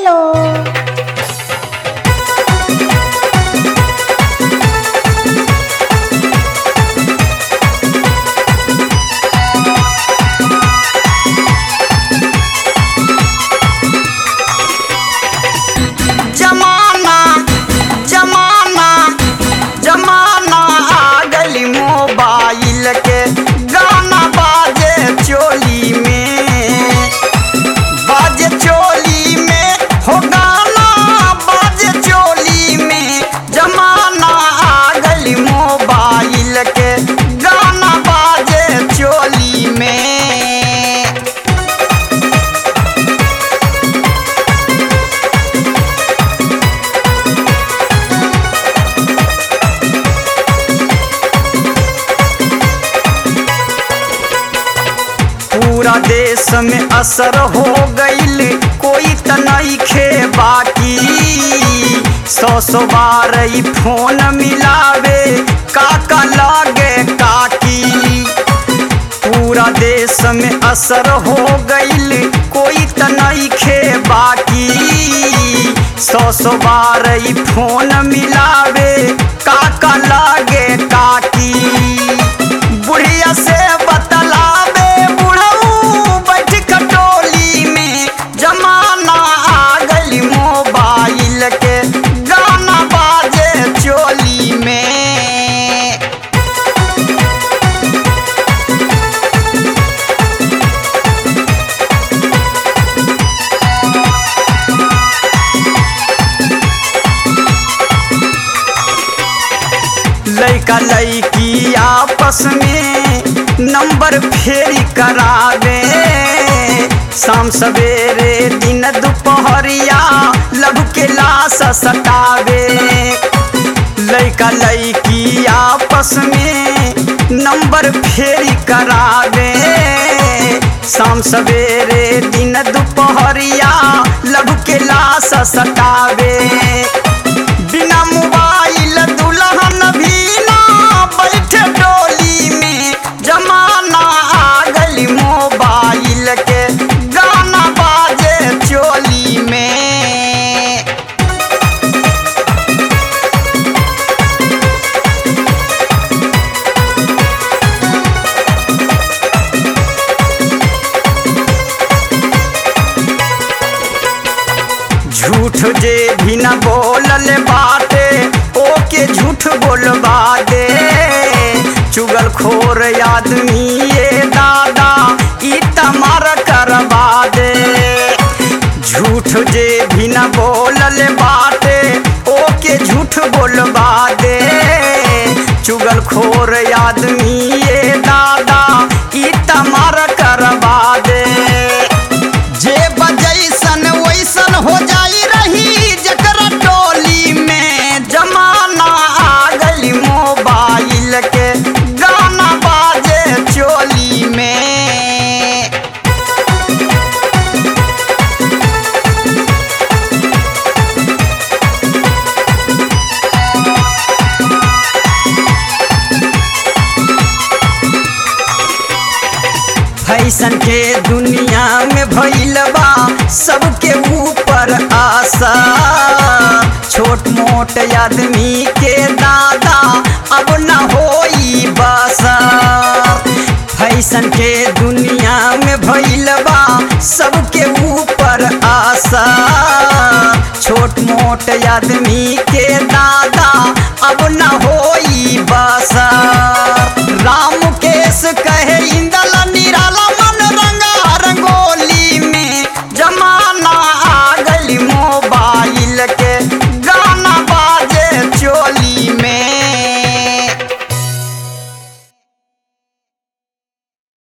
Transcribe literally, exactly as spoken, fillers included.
Studio. जमाना जमाना जमाना आ गई मोबाइल के, गाना बाजे चोली में, बाजे चोली में हो गाना बाजे चोली में। जमाना आ गई मोबाइल के, गाना बाजे चोली में। पूरा देश में असर हो गईल, कोई त नइखे बाकी। सौ सौ बार ई फोन मिलावे, काका लागे काकी। पूरा देश में असर हो गईल, कोई त नइखे बाकी। सौ सौ बार ई फोन मिलावे, काका लागे काकी। बुढ़िया से बतलावे बुढ़ऊ बैठ कटोली में। जमाना आ गई मोबाइल के, गाना बाजे चोली में। लइका लइकी आपस में नंबर फेरी करावे, शाम सवेरे दिन दोपहरिया लब के लाश सटावे। लइका लइकी आपस में नंबर फेरी करावे, शाम सवेरे दिन दोपहरिया लब के लाश सटावे। बिना मोबाइल दुल्हन भी ना बैठे डोली में। जमाना आ गई मोबाइल के, गाना बाजे चोली में। झूठ जे भी न बोलल बाटे, ओके झूठ बोलबा दे। चुगलखोर आदमी ये दादा ई तमार करवा दे। झूठ जे भी न बोलल बाटे, ओके झूठ बोलबा दे। चुगलखोर आदमी ये दादा ई तमार करवा दे। जे बजैसन वैसन हो जाई रही जकरा टोली में। जमाना आ गई मोबाइल के, गाना बाजे चोली में। फैशन के दुनिया में भइल बा सबके ऊपर आशा। छोट मोट आदमी के दादा अब न होई बसा। फैशन के दुनिया में भइल बा सबके ऊपर आशा। छोट मोट आदमी के